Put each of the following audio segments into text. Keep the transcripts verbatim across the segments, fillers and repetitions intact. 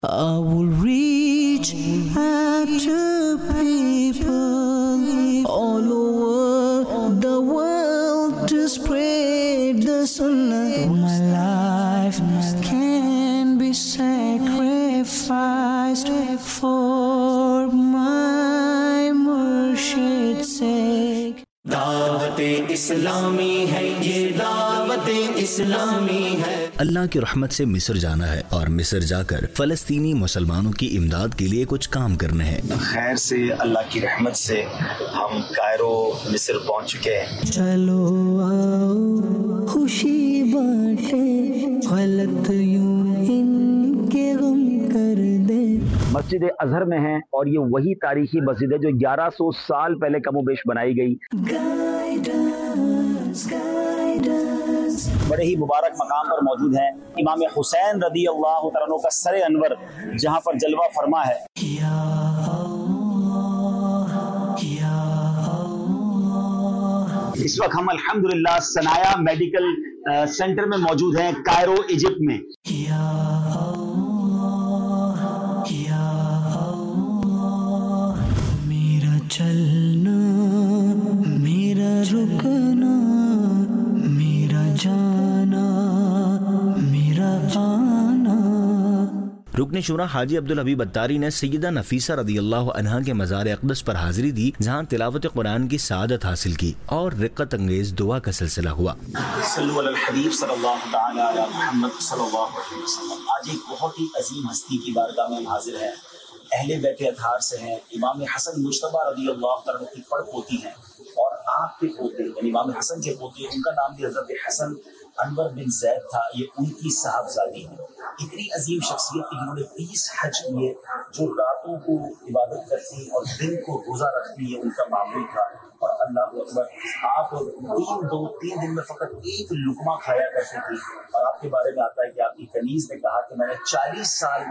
I will reach out to people all over the world to spread the sunnah. My life can be sacrificed for my murshid's sake. دعوت-ए-اسلامی ہے یہ دعوت-ए-اسلامی ہے. اللہ کی رحمت سے مصر جانا ہے اور مصر جا کر فلسطینی مسلمانوں کی امداد کے لیے کچھ کام کرنا ہے. خیر سے اللہ کی رحمت سے ہم کائرو مصر پہنچ چکے ہیں. چلو آؤ خوشی بانٹے غلط یوں ان کے غم کر دے. مسجد اظہر میں ہیں اور یہ وہی تاریخی مسجد ہے جو گیارہ سو سال پہلے کم و بیش بنائی گئی. بڑے ہی مبارک مقام پر موجود ہیں. امام حسین رضی اللہ تعالیٰ عنہ کا سر انور جہاں پر جلوہ فرما ہے. اس وقت ہم الحمدللہ سنایا میڈیکل سینٹر میں موجود ہیں کائرو ایجپٹ میں. میرا چلنا میرا رکنا میرا جانا میرا آنا. رکن شورا حاجی عبدالحبیب اتاری نے سیدہ نفیسہ رضی اللہ عنہا کے مزار اقدس پر حاضری دی جہاں تلاوت قرآن کی سعادت حاصل کی اور رقت انگیز دعا کا سلسلہ ہوا. صلو علی الحبیب صلی اللہ تعالی علی محمد صلی اللہ علیہ وسلم. آج ایک بہت ہی عظیم ہستی کی بارگاہ میں حاضر ہیں. اہل بیت اطہار سے ہیں. امام حسن مجتبیٰ رضی اللہ تعالیٰ کی پڑ پوتی ہیں اور آپ کے پوتے یعنی امام حسن کے پوتے ان کا نام بھی حضرت حسن انور بن زید تھا. یہ ان کی صاحبزادی ہیں. اتنی عظیم شخصیت کہ جنہوں نے تیس حج کیے جو راتوں کو عبادت کرتی اور دن کو روزہ رکھتی ہے ان کا معمول تھا. اور اللہ اکبر آپ تین دو تین دن میں فقط ایک لقمہ کھایا کرتے تھے. اور آپ کے بارے میں آتا ہے کہ آپ کی کنیز نے کہا کہ میں نے چالیس سال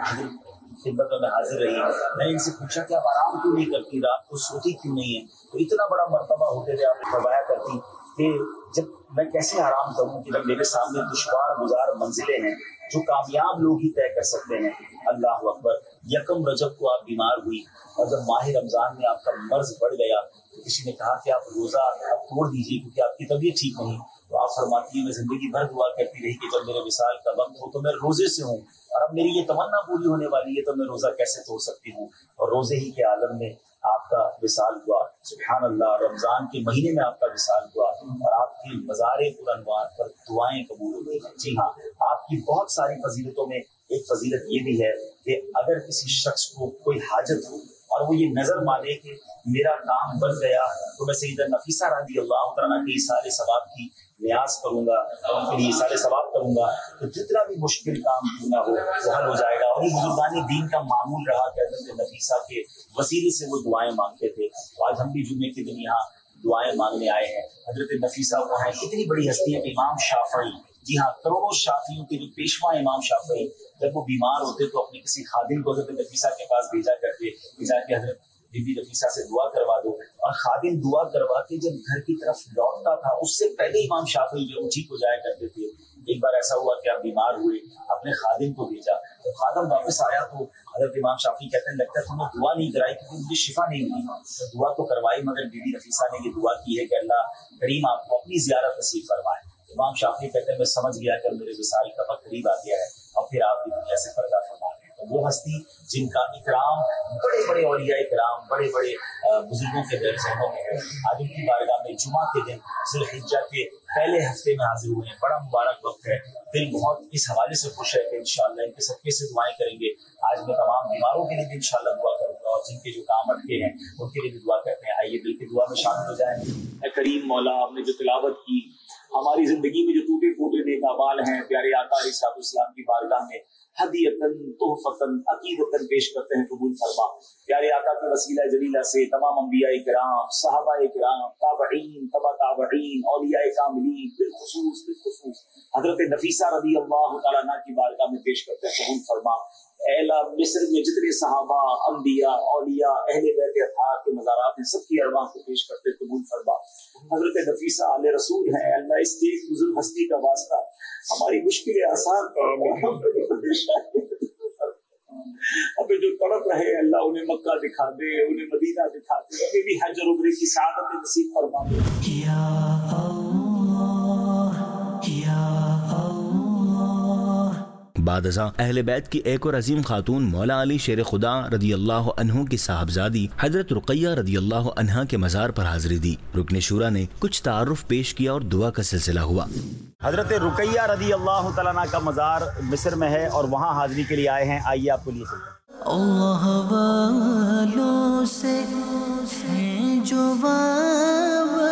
خدمت میں حاضر رہی. میں نے ان سے پوچھا کہ آپ آرام کیوں نہیں کرتی, رات کو سوتی کیوں نہیں ہے؟ تو اتنا بڑا مرتبہ ہوتے ہوئے آپ فرمایا کرتی کہ جب میں کیسے آرام کروں کہ جب میرے سامنے دشوار گزار منزلیں ہیں جو کامیاب لوگ ہی طے کر سکتے ہیں. اللہ اکبر. یکم رجب کو آپ بیمار ہوئی اور جب ماہ رمضان میں آپ کا مرض بڑھ گیا تو کسی نے کہا کہ آپ روزہ آپ توڑ دیجیے کیونکہ آپ کی طبیعت ٹھیک نہیں. تو آپ فرماتی ہیں میں زندگی بھر دعا کرتی رہی کہ جب میرے وصال کا وقت ہو تو میں روزے سے ہوں اور اب میری یہ تمنا پوری ہونے والی ہے تو میں روزہ کیسے توڑ سکتی ہوں. اور روزے ہی کے عالم میں آپ کا وصال ہوا. سبحان اللہ. رمضان کے مہینے میں آپ کا وصال ہوا اور آپ کی مزار پرانوار پر دعائیں قبول ہوئی. جی ہاں, آپ کی بہت ساری فضیلتوں میں ایک فضیلت یہ بھی ہے کہ اگر کسی شخص کو کوئی حاجت ہو اور وہ یہ نظر مانے کہ میرا کام بن گیا تو میں سیدہ نفیسہ رضی اللہ تعالیٰ کے ایصال ثواب کی نیاز کروں گا اور ان کے لیے ایصال ثواب کروں گا تو جتنا بھی مشکل کام کیوں نہ ہو وہ حل ہو جائے گا. اور یہ بزرگان دین کا معمول رہا کہ حضرت نفیسہ کے وسیلے سے وہ دعائیں مانگتے تھے. تو آج ہم بھی جمعے کے دن یہاں دعائیں مانگنے آئے ہیں. حضرت نفیسہ وہ ہیں اتنی بڑی ہستی ہے. امام شافعی, جی ہاں, کروڑوں شافعیوں کے جو پیشوا امام شافعی جب وہ بیمار ہوتے تو اپنے کسی خادم کو حضرت نفیسہ کے پاس بھیجا کرتے کہ جا کے حضرت بی بی نفیسہ سے دعا کروا دو. اور خادم دعا کروا کے جب گھر کی طرف لوٹتا تھا اس سے پہلے امام شافعی جو ٹھیک ہو جایا کرتے تھے. ایک بار ایسا ہوا کہ آپ بیمار ہوئے, اپنے خادم کو بھیجا تو خادم واپس آیا تو حضرت امام شافعی کہتے ہیں لگتا ہے تم نے دعا نہیں کرائی کیونکہ مجھے شفا نہیں ملی. تو دعا تو کروائی مگر بی بی نفیسہ نے یہ دعا کی ہے کہ اللہ کریم آپ کو اپنی زیارت نصیب فرمائے. امام شافعی کہتے ہیں میں سمجھ گیا کہ میرے وصال کا وقت قریب آ گیا ہے اور پھر آپ بھی دنیا سے پردہ فرما رہے ہیں. تو وہ ہستی جن کا اکرام بڑے بڑے اولیاء اکرام بڑے بڑے بزرگوں کے ذہنوں میں ہے. آج ان کی بارگاہ میں جمعہ کے دن ذی الحجہ کے پہلے ہفتے میں حاضر ہوئے ہیں. بڑا مبارک وقت ہے. دل بہت اس حوالے سے خوش ہے کہ انشاءاللہ ان کے صدقے سے دعائیں کریں گے. آج میں تمام بیماروں کے لیے بھی انشاءاللہ دعا کروں گا اور جن کے جو کام اٹکے ہیں ان کے لیے بھی دعا کرتے ہیں. آئیے دل کی دعا میں شامل ہو جائیں. اے کریم مولا, آپ نے جو تلاوت کی ہماری زندگی میں جو ٹوٹے پھوٹے نیک اعمال ہیں پیارے آقا علیہ الصلوۃ والسلام کی بارگاہ میں ہدیۃً تحفۃً عقیدۃً پیش کرتے ہیں, قبول فرما. پیارے آقا کے وسیلہ جلیلہ سے تمام انبیاء کرام, صحابہ کرام, تابعین, تبع تابعین, اولیاء کاملین, بالخصوص بالخصوص حضرت نفیسہ رضی اللہ تعالیٰ عنہ کی بارگاہ میں پیش کرتے ہیں, قبول فرما. اے اللہ, مصر میں جتنے صحابہ, انبیاء, اولیاء, اہل بیت اطہار کے مزارات ہیں سب کی ارواح کو پیش کرتے قبول فرما. حضرت نفیسہ آل رسول ہیں. اللہ اس ایک بزرگ ہستی کا واسطہ ہماری مشکلیں آسان کر. ہمیں جو تڑپ رہے اللہ انہیں مکہ دکھا دے, انہیں مدینہ دکھا دے, ہمیں بھی حج اور عمرے کی سعادت نصیب فرما دے. یا اللہ یا اللہ. بعد ازاں اہل بیت کی ایک اور عظیم خاتون مولا علی شیر خدا رضی اللہ عنہ کی صاحبزادی حضرت رقیہ رضی اللہ عنہا کے مزار پر حاضری دی. رکن شورا نے کچھ تعارف پیش کیا اور دعا کا سلسلہ ہوا. حضرت رقیہ رضی اللہ تعالیٰ عنہ کا مزار مصر میں ہے اور وہاں حاضری کے لیے آئے ہیں. آئیے آپ کو لیے اللہ والوں سے ہیں جو وابستہ,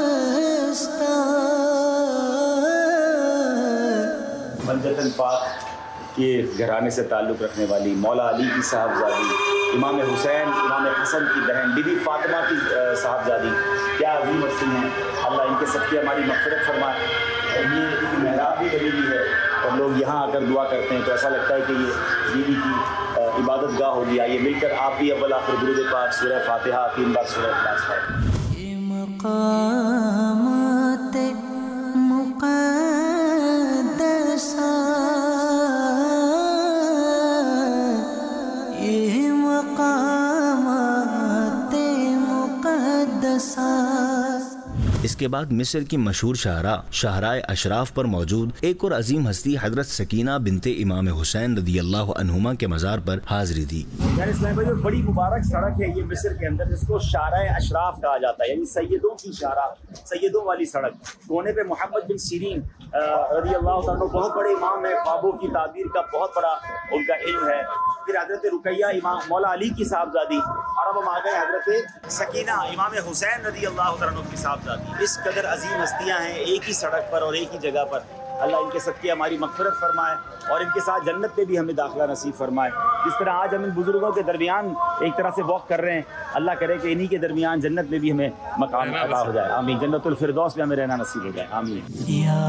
بلجتن پاک کے گھرانے سے تعلق رکھنے والی مولا علی کی صاحبزادی, امام حسین امام حسن کی بہن بی بی فاطمہ کی صاحبزادی, کیا عظیم ہستی ہیں. اللہ ان کے صدقے ہماری مغفرت فرمائے. یہ ایک محراب بھی بنی ہوئی ہے اور لوگ یہاں آ کر دعا کرتے ہیں تو ایسا لگتا ہے کہ یہ بیوی کی عبادت گاہ ہوگی. آئیے مل کر آپ بھی اول آخر درود پاک سورہ فاتحہ تین بار سورہ اخلاص پڑھیں. یہ مقامات مقدسہ, یہ مقامات مقدسہ. اس کے بعد مصر کی مشہور شاہراہ شاہراہ اشراف پر موجود ایک اور عظیم ہستی حضرت سکینہ بنت امام حسین رضی اللہ عنہما کے مزار پر حاضری دی. یعنی اسلام بھائی بڑی مبارک سڑک ہے یہ مصر کے اندر, جس کو شاہراہ اشراف کہا جاتا ہے, یعنی سیدوں کی شاہراہ, سیدوں والی سڑک. کونے پہ محمد بن سیرین رضی اللہ عنہ بہت بڑے امام ہیں, خوابوں کی تعبیر کا بہت بڑا ان کا علم ہے. پھر حضرت رقیہ امام مولا علی کی صاحبزادی, اور اب ہم آ گئے حضرت سکینہ امام حسین رضی اللہ عنہ کی صاحبزادی. اس قدر عظیم ہستیاں ہیں ایک ہی سڑک پر اور ایک ہی جگہ پر. اللہ ان کے صدقے ہماری مغفرت فرمائے اور ان کے ساتھ جنت پہ بھی ہمیں داخلہ نصیب فرمائے. جس طرح آج ہم ان بزرگوں کے درمیان ایک طرح سے واک کر رہے ہیں, اللہ کرے کہ انہی کے درمیان جنت میں بھی ہمیں مقام عطا ہو جائے. آمین. جنت الفردوس میں ہمیں رہنا نصیب ہو جائے. آمین. یا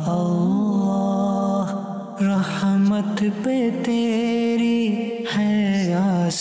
اللہ رحمت پہ تیری ہے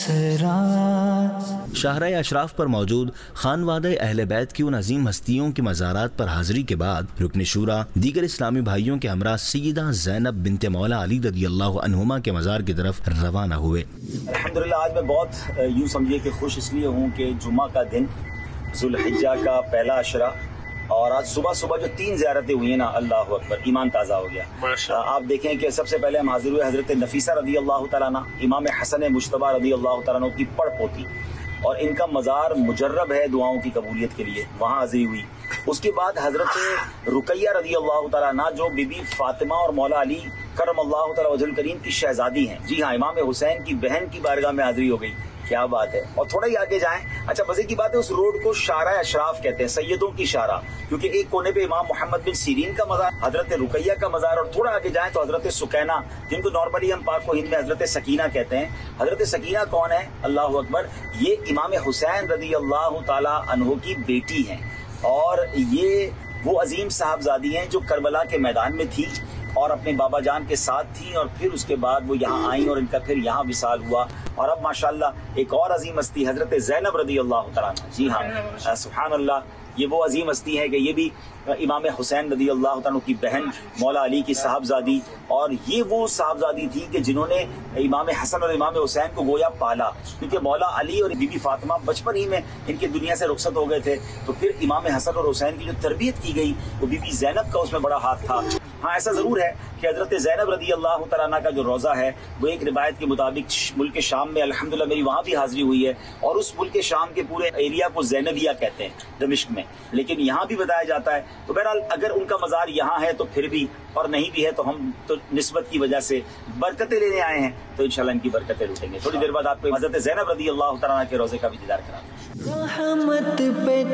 آسرات. شاہراہ اشراف پر موجود خانوادہ اہل بیت کی ان عظیم ہستیوں کی مزارات پر حاضری کے بعد رکن شورا دیگر اسلامی بھائیوں کے ہمراہ سیدہ زینب بنت مولا علی رضی اللہ عنہما کے مزار کی طرف روانہ ہوئے. الحمدللہ آج میں بہت یوں سمجھیے کہ خوش اس لیے ہوں کہ جمعہ کا دن, ذوالحجہ کا پہلا عشرہ, اور آج صبح صبح جو تین زیارتیں ہوئی ہیں نا, اللہ اکبر, ایمان تازہ ہو گیا. آپ دیکھیں کہ سب سے پہلے ہم حاضر ہوئے حضرت نفیسہ رضی اللہ تعالیٰ عنہ, امام حسن مجتبیٰ رضی اللہ تعالیٰ عنہ کی پڑ پوتی, اور ان کا مزار مجرب ہے دعاؤں کی قبولیت کے لیے, وہاں حاضری ہوئی. اس کے بعد حضرت رقیہ رضی اللہ تعالیٰ عنہ جو بی بی فاطمہ اور مولا علی کرم اللہ تعالیٰ وجہ الکریم کی شہزادی ہیں, جی ہاں, امام حسین کی بہن کی بارگاہ میں حاضری ہو گئی. کیا بات ہے. اور تھوڑا ہی آگے جائیں, اچھا مزے کی بات ہے, اس روڈ کو شاہراہ اشراف کہتے ہیں, سیدوں کی شاہراہ, کیونکہ ایک کونے پہ امام محمد بن سیرین کا مزار, حضرت رقیہ کا مزار, اور تھوڑا آگے جائیں تو حضرت سکینہ, جن کو نارملی ہم پاک و ہند میں حضرت سکینہ کہتے ہیں. حضرت سکینہ کون ہے؟ اللہ اکبر, یہ امام حسین رضی اللہ تعالی عنہ کی بیٹی ہیں, اور یہ وہ عظیم صاحبزادی ہیں جو کربلا کے میدان میں تھی اور اپنے بابا جان کے ساتھ تھیں, اور پھر اس کے بعد وہ یہاں آئیں اور ان کا پھر یہاں وصال ہوا. اور اب ماشاءاللہ ایک اور عظیم ہستی حضرت زینب رضی اللہ تعالیٰ عنہ, جی ہاں, سبحان اللہ, یہ وہ عظیم ہستی ہے کہ یہ بھی امام حسین رضی اللہ عنہ کی بہن مولا علی کی صاحبزادی, اور یہ وہ صاحبزادی تھی کہ جنہوں نے امام حسن اور امام حسین کو گویا پالا, کیونکہ مولا علی اور بی بی فاطمہ بچپن ہی میں ان کے دنیا سے رخصت ہو گئے تھے, تو پھر امام حسن اور حسین کی جو تربیت کی گئی وہ بی بی زینب کا اس میں بڑا ہاتھ تھا. ہاں ایسا ضرور ہے کہ حضرت زینب رضی اللہ تعالیٰ عنہ کا جو روزہ ہے وہ ایک روایت کے مطابق ملک شام میں, الحمدللہ میری وہاں بھی حاضری ہوئی ہے, اور اس ملک شام کے پورے ایریا کو زینبیہ کہتے ہیں دمشق میں, لیکن یہاں بھی بتایا جاتا ہے. تو بہرحال اگر ان کا مزار یہاں ہے تو پھر بھی, اور نہیں بھی ہے تو ہم تو نسبت کی وجہ سے برکتیں لینے آئے ہیں, تو انشاءاللہ ان کی برکتیں لوٹیں گے. تھوڑی دیر بعد آپ کو حضرت زینب رضی اللہ تعالیٰ عنہ کے روزے کا بھی دیدار کراتے ہیں. رحمت پہ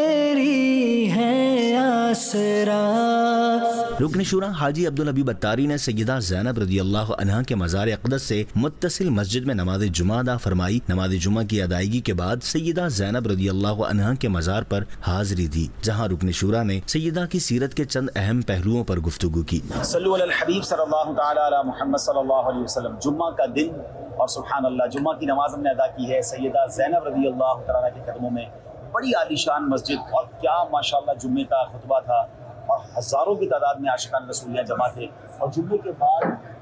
تیری ہے آسرا. رکن شورا حاجی عبدالحبیب اتاری نے سیدہ زینب رضی اللہ عنہا کے مزار اقدس سے متصل مسجد میں نماز جمعہ ادا فرمائی. نماز جمعہ کی ادائیگی کے بعد سیدہ زینب رضی اللہ عنہا کے مزار پر حاضری دی, جہاں رکن شورا نے سیدہ کی سیرت کے چند اہم پہلوؤں پر گفتگو کی. صلو علی الحبیب صلی اللہ تعالی علی محمد صلی اللہ علیہ وسلم. جمعہ کا دن, اور سبحان اللہ جمعہ کی نماز ہم نے ادا کی ہے سیدہ زینب رضی اللہ تعالیٰ عنہ کے قدموں میں. بڑی عالیشان مسجد, اور کیا ماشاءاللہ جمعے کا خطبہ تھا, اور ہزاروں کی تعداد میں عاشقان رسول جمع تھے. اور جمعے کے بعد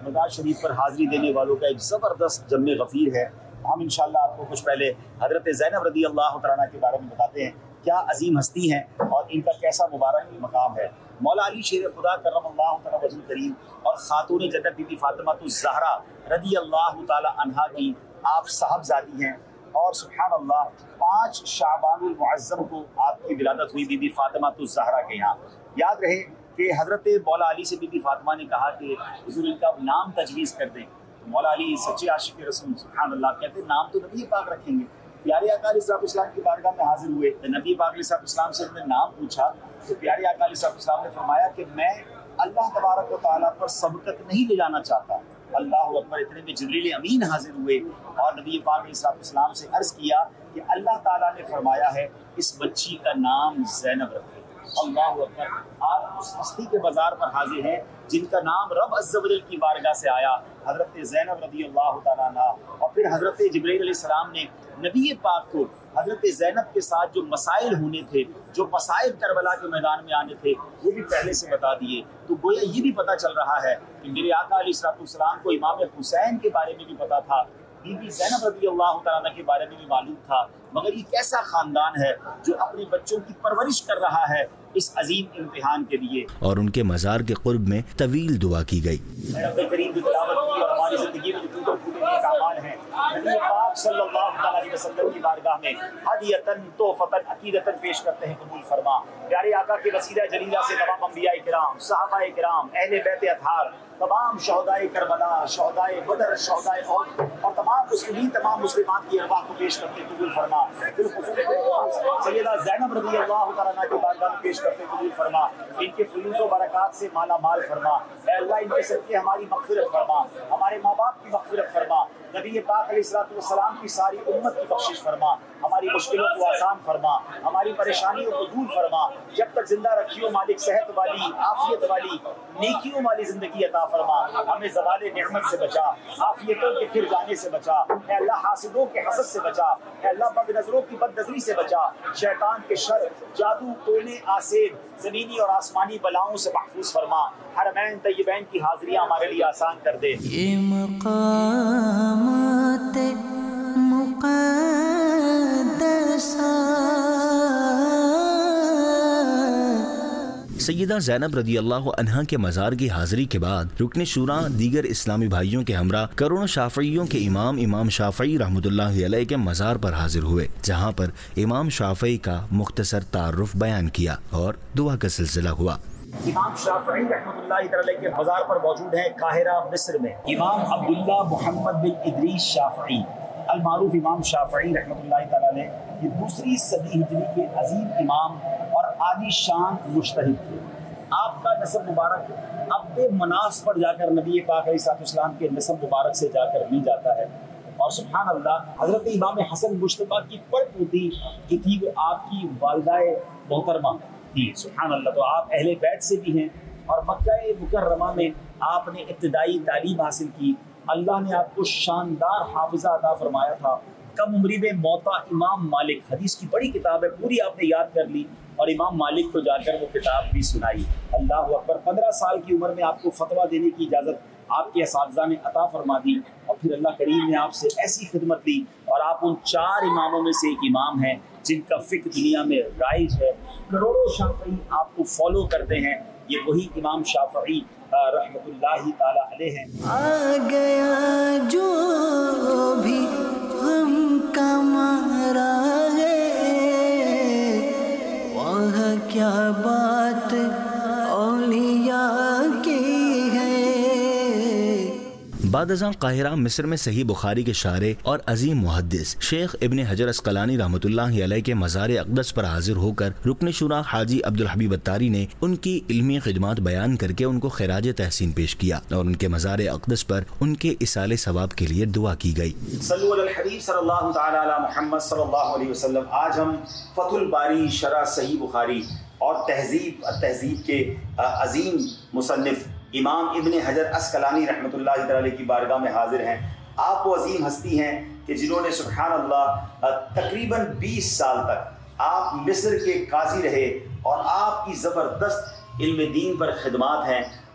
مزار شریف پر حاضری دینے والوں کا ایک زبردست جم غفیر ہے. ہم انشاءاللہ آپ کو کچھ پہلے حضرت زینب رضی اللہ تعالیٰ عنہ کے بارے میں بتاتے ہیں، کیا عظیم ہستی ہیں اور ان کا کیسا مبارک مقام ہے. مولا علی شیر خدا کرم اللہ تعالیٰ وجہ کریم اور خاتون جنت بی بی فاطمہ الزہرا رضی اللہ تعالیٰ عنہا کی آپ صاحبزادی ہیں، اور سبحان اللہ پانچ شعبان المعظم کو آپ کی ولادت ہوئی بی بی فاطمہ الزہرا کے یہاں. یاد رہے کہ حضرت مولا علی سے بی بی فاطمہ نے کہا کہ حضور ان کا نام تجویز کر دیں. مولا علی سچے عاشق رسول سبحان اللہ کہتے ہیں نام تو نبی پاک رکھیں گے. پیارے آقا علیہ الصلوۃ والسلام کی بارگاہ میں حاضر ہوئے، نبی پاک علیہ الصلوۃ والسلام سے انہوں نے نام پوچھا تو پیارے آقا علیہ الصلوۃ والسلام نے فرمایا کہ میں اللہ تبارک و تعالیٰ پر سبقت نہیں لے جانا چاہتا. اللہ اکبر. اتنے میں جبریل امین حاضر ہوئے اور نبی پاک علیہ الصلوۃ والسلام سے عرض کیا کہ اللہ تعالیٰ نے فرمایا ہے اس بچی کا نام زینب رکھے. اللہ اکبر. آپ اس ہستی کے بازار پر حاضر ہیں جن کا نام رب عز و جل کی بارگاہ سے آیا، حضرت زینب رضی اللہ تعالیٰ عنہ. اور پھر حضرت جبرائیل علیہ السلام نے نبی پاک کو حضرت زینب کے ساتھ جو مسائل ہونے تھے، جو مسائل کربلا کے میدان میں آنے تھے، وہ بھی پہلے سے بتا دیے. تو گویا یہ بھی پتہ چل رہا ہے کہ میرے آقا علیہ السلام کو امام حسین کے بارے میں بھی پتا تھا، بی بی زینب رضی اللہ تعالیٰ کے بارے میں بھی معلوم تھا. مگر یہ کیسا خاندان ہے جو اپنے بچوں کی پرورش کر رہا ہے اس عظیم امتحان کے لیے. اور ان کے مزار کے قرب میں طویل دعا کی گئی. رب کریم کی تلاوت کی اور ہماری زندگی میں جو ٹوٹے پھوٹے نیک اعمال ہیں، نبی پاک صلی اللہ علیہ وسلم کی بارگاہ میں ہدیۃً تحفۃً عقیدۃً پیش کرتے ہیں، قبول فرما. پیارے آقا کے وسیلہ جلیلہ سے تمام انبیاء کرام، صحابہ کرام، اہل بیت اطہار، تمام شہدائے کربلا، شہدائے بدر، شہدائے احد اور تمام مسلمین، تمام مسلمات کی ارواح کو پیش کرتے قبول فرما. بالخصوص سیدہ زینب رضی اللہ تعالیٰ عنہ کی بارگاہ میں پیش کرتے قبول فرما. ان کے فیوز و برکات سے مالا مال فرما. اے اللہ ان کے صدقے ہماری مغفرت فرما، ہمارے ماں باپ کی مغفرت فرما، نبی پاک علیہ الصلوۃ والسلام کی ساری امت کی بخشش فرما. ہماری مشکلوں کو آسان فرما، ہماری پریشانیوں کو دور فرما. جب تک زندہ رکھیو مالک صحت والی، عافیت والی، نیکیوں والی زندگی عطا فرما. ہمیں زوال نعمت سے بچا، عافیتوں کے پھر جانے سے بچا. اے اللہ حاسدوں کے حسد سے بچا. اے اللہ بد نظروں کی بد نظری سے بچا. شیطان کے شر، جادو، ٹونے، آسیب، زمینی اور آسمانی بلاؤں سے محفوظ فرما. حرمین طیبین کی حاضریاں ہمارے لیے آسان کر دے. یہ مقامات سیدہ زینب رضی اللہ عنہا کے مزار کی حاضری کے بعد رکن شورا دیگر اسلامی بھائیوں کے ہمراہ کروڑوں شافعیوں کے امام امام شافعی رحمۃ اللہ علیہ کے مزار پر حاضر ہوئے، جہاں پر امام شافعی کا مختصر تعارف بیان کیا اور دعا کا سلسلہ ہوا. امام شافعی رحمۃ اللہ علیہ کے مزار پر موجود ہے قاہرہ مصر میں. امام عبداللہ محمد بن ادریس شافعی المعروف امام شافعی رحمۃ اللہ تعالیٰ علیہ یہ دوسری صدی ہجری کے عظیم امام اور عالی شان مجتہد تھے. آپ کا نسب مبارک اب مناس پر جا کر نبی پاک علیہ السلام کے نسب مبارک سے جا کر مل جاتا ہے. اور سبحان اللہ حضرت امام حسن مجتبیٰ کی پڑ پوتی کی تھی وہ آپ کی والدہ محترمہ تھی. سبحان اللہ. تو آپ اہل بیت سے بھی ہیں اور مکہ مکرمہ میں آپ نے ابتدائی تعلیم حاصل کی. اللہ نے آپ کو شاندار حافظہ عطا فرمایا تھا. کم عمری میں موتا امام مالک، حدیث کی بڑی کتاب ہے، پوری آپ نے یاد کر لی اور امام مالک کو جا کر وہ کتاب بھی سنائی. اللہ اکبر. پندرہ سال کی عمر میں آپ کو فتویٰ دینے کی اجازت آپ کے اساتذہ نے عطا فرما دی اور پھر اللہ کریم نے آپ سے ایسی خدمت لی اور آپ ان چار اماموں میں سے ایک امام ہیں جن کا فقہ دنیا میں رائج ہے. کروڑوں شافعی آپ کو فالو کرتے ہیں. یہ وہی امام شافعی رحمۃ اللہ تعالی علیہ ہیں. آ گیا جو بھی غم کا مارا ہے، وہ کیا بات اولیاء کی ہے. بعد ازاں قاہرہ مصر میں صحیح بخاری کے شارح اور عظیم محدث شیخ ابن حجر اسقلانی رحمۃ اللہ علیہ کے مزار اقدس پر حاضر ہو کر رکن شورا حاجی عبدالحبیب اتاری نے ان کی علمی خدمات بیان کر کے ان کو خراج تحسین پیش کیا اور ان کے مزار اقدس پر ان کے اصال ثواب کے لیے دعا کی گئی. صلو علی الحبیب صلی اللہ تعالی علی محمد صلی اللہ علیہ وسلم. آج ہم فتح الباری شرح صحیح بخاری اور تہذیب تہذیب کے عظیم مصنف امام ابن حجر اسقلانی رحمۃ اللہ تعالی کی بارگاہ میں حاضر ہیں. آپ وہ عظیم ہستی ہیں کہ جنہوں نے سبحان اللہ تقریباً بیس سال تک آپ مصر کے قاضی رہے اور آپ کی زبردست علم دین پر خدمات ہیں.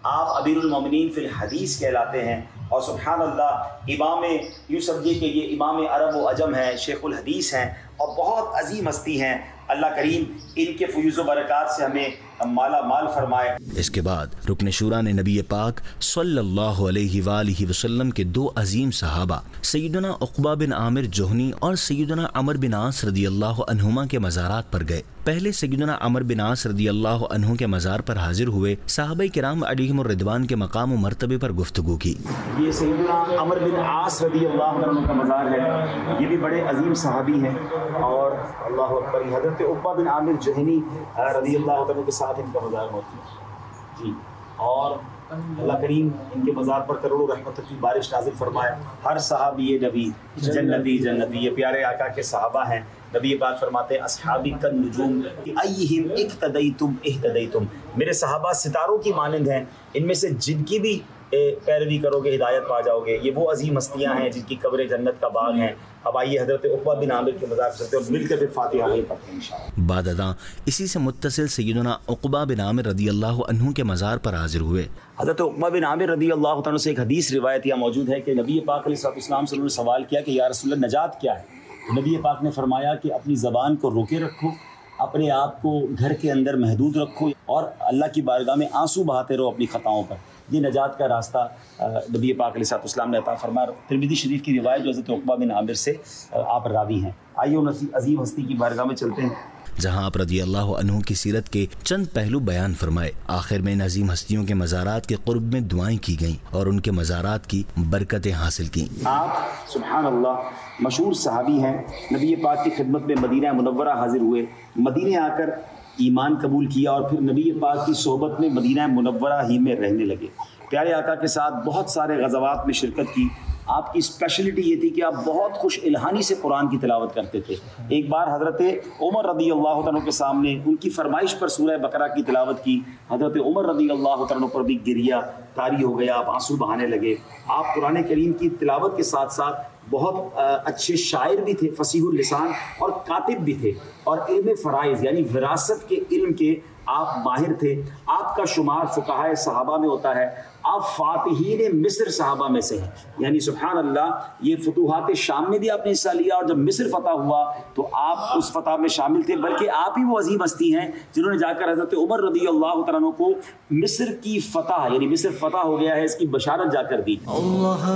آپ امیر المومنین فی الحدیث کہلاتے ہیں، اور سبحان اللہ امام، یوں سمجھیے کہ یہ امام عرب و عجم ہیں، شیخ الحدیث ہیں، اور بہت عظیم ہستی ہیں۔ اللہ کریم ان کے فیوز و برکات سے ہمیں مالا مال فرمائے۔ اس کے بعد رکن شورا نے نبی پاک صلی اللہ علیہ وآلہ وسلم کے دو عظیم صحابہ سیدنا عقبہ بن عامر جوہنی اور سیدنا عمر بن عاص رضی اللہ عنہما کے مزارات پر گئے۔ پہلے سیدنا عمر بن عاص رضی اللہ عنہ کے مزار پر حاضر ہوئے، صحابہ کرام علیہم الرضوان کے مقام و مرتبے پر گفتگو کی۔ یہ سیدنا عمر بن عاص رضی اللہ عنہ کا مزار ہے، یہ بھی بڑے عظیم صحابی ہیں، اور اللہ اکبر، حضرت عقبہ بن عامر جوہنی رضی اللہ عنہ کے ساتھ ان کا مزار موجود ہے جی، اور اللہ کریم ان کے مزار پر کروڑوں رحمت کی بارش نازل فرمائے۔ ہر صحابی نبی جنتی جنتی، یہ پیارے آقا کے صحابہ ہیں۔ نبی پاک فرماتے ہیں اصحابی کن نجوم ایہم اقتدیتم اہتدیتم، میرے صحابہ ستاروں کی مانند ہیں، ان میں سے جن کی بھی پیروی کرو گے ہدایت پا جاؤ گے۔ یہ وہ عظیم ہستیاں ہیں جن کی قبر جنت کا باغ ہیں۔ اب آئیے حضرت عقبہ بن عامر کے مزار پر چلتے ہیں اور مل کر پھر فاتحہ وہی پڑھتے ہیں انشاءاللہ۔ بعد ازاں اسی سے متصل سیدنا عقبہ بن عامر رضی اللہ عنہ کے مزار پر حاضر ہوئے۔ حضرت عقبہ بن عامر رضی اللہ عنہ سے ایک حدیث روایت یہ موجود ہے کہ نبی پاک علیہ السلام سے انہوں نے سوال کیا کہ یا رسول اللہ نجات کیا ہے؟ نبی پاک نے فرمایا کہ اپنی زبان کو روکے رکھو، اپنے آپ کو گھر کے اندر محدود رکھو، اور اللہ کی بارگاہ میں آنسو بہاتے رہو اپنی خطاؤں پر۔ یہ نجات کا راستہ نبی پاک علیہ السلام نے عطا فرمایا۔ ترمذی شریف کی روایت جو حضرت عقبہ بن عامر سے آپ راوی ہیں۔ آئیے ان عظیم ہستی کی بارگاہ میں چلتے ہیں جہاں آپ رضی اللہ عنہ کی سیرت کے چند پہلو بیان فرمائے۔ آخر میں ان عظیم ہستیوں کے مزارات کے قرب میں دعائیں کی گئیں اور ان کے مزارات کی برکتیں حاصل کیں۔ آپ سبحان اللہ مشہور صحابی ہیں، نبی پاک کی خدمت میں مدینہ منورہ حاضر ہوئے، مدینہ آ کر ایمان قبول کیا، اور پھر نبی پاک کی صحبت میں مدینہ منورہ ہی میں رہنے لگے۔ پیارے آقا کے ساتھ بہت سارے غزوات میں شرکت کی۔ آپ کی اسپیشلٹی یہ تھی کہ آپ بہت خوش الہانی سے قرآن کی تلاوت کرتے تھے۔ ایک بار حضرت عمر رضی اللہ عنہ کے سامنے ان کی فرمائش پر سورہ بقرہ کی تلاوت کی۔ حضرت عمر رضی اللہ عنہ پر بھی گریہ طاری ہو گیا، آپ آنسو بہانے لگے۔ آپ قرآن کریم کی تلاوت کے ساتھ ساتھ بہت اچھے شاعر بھی تھے، فصیح اللسان اور کاتب بھی تھے، اور علم فرائض یعنی وراثت کے علم کے آپ ماہر تھے۔ آپ کا شمار فقہائے صحابہ میں ہوتا ہے، آپ فاتحین مصر صحابہ میں سے ہیں، یعنی سبحان اللہ یہ فتوحات شام میں بھی آپ نے حصہ لیا، اور جب مصر فتح ہوا تو آپ اس فتح میں شامل تھے، بلکہ آپ ہی وہ عظیم ہستی ہیں جنہوں نے جا کر حضرت عمر رضی اللہ عنہ کو مصر کی فتح یعنی مصر فتح ہو گیا ہے اس کی بشارت جا کر دی۔ اللہ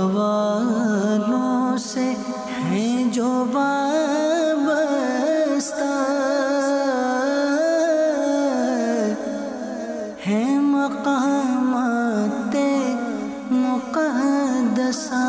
والوں سے ہیں جو وابستہ، ہے مقامات مقدسہ۔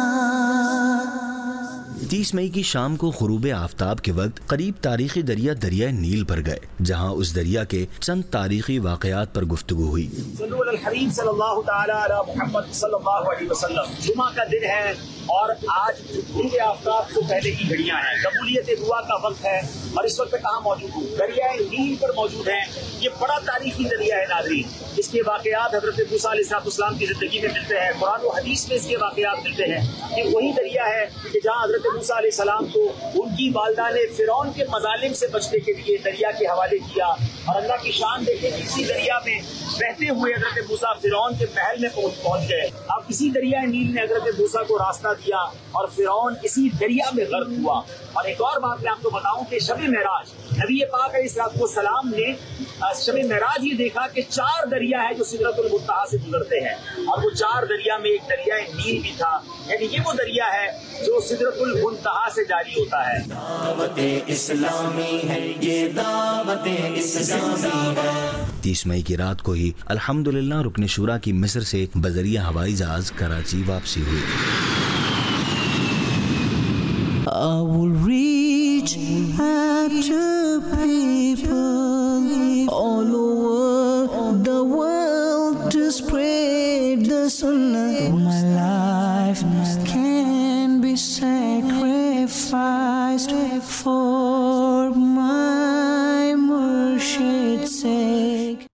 تیس مئی کی شام کو غروب آفتاب کے وقت قریب تاریخی دریا دریائے نیل پر گئے، جہاں اس دریا کے چند تاریخی واقعات پر گفتگو ہوئی۔ صلو علی الحبیب صلی اللہ تعالی علی محمد صلی اللہ علیہ وسلم۔ جمعہ کا دن ہے اور آج غروب آفتاب سے پہلے کی گھڑیاں ہیں، قبولیت دعا کا وقت ہے، اور اس وقت کہاں موجود ہوں؟ دریائے نیل پر موجود ہیں۔ یہ بڑا تاریخی دریا ہے ناظرین، اس کے واقعات حضرت موسیٰ علیہ السلام کی زندگی میں ملتے ہیں، قرآن و حدیث میں اس کے واقعات ملتے ہیں۔ یہ وہی دریا ہے کہ جہاں حضرت موسیٰ علیہ السلام کو ان کی والدہ نے فرعون کے مظالم سے بچنے کے لیے دریا کے حوالے کیا، اور اللہ کی شان دیکھیں کہ اسی دریا میں بہتے ہوئے حضرت موسیٰ فرعون کے محل میں پہنچ گئے۔ اب اسی دریا نیل نے حضرت موسیٰ کو راستہ دیا اور فرعون اسی دریا میں غرق ہوا۔ اور ایک اور بات میں آپ کو بتاؤں کہ شب معراج نبی پاک علیہ السلام نے شب معراج یہ دیکھا کہ چار دریا ہے جو سدرۃ المنتہا سے گزرتے ہیں، اور وہ چار دریا میں ایک دریائے نیل بھی تھا، یعنی یہ وہ دریا ہے جو سدرۃ المنتہا سے جاری ہوتا ہے۔ دعوت اسلامی ہے یہ دعوت اسلامی ہے۔ تیس مئی کی رات کو ہی الحمدللہ رکن شورا کی مصر سے بذریعہ ہوائی جہاز کراچی واپسی ہوئی۔ I will reach out to people all over the world to spread the sunnah. My life can be sacrificed for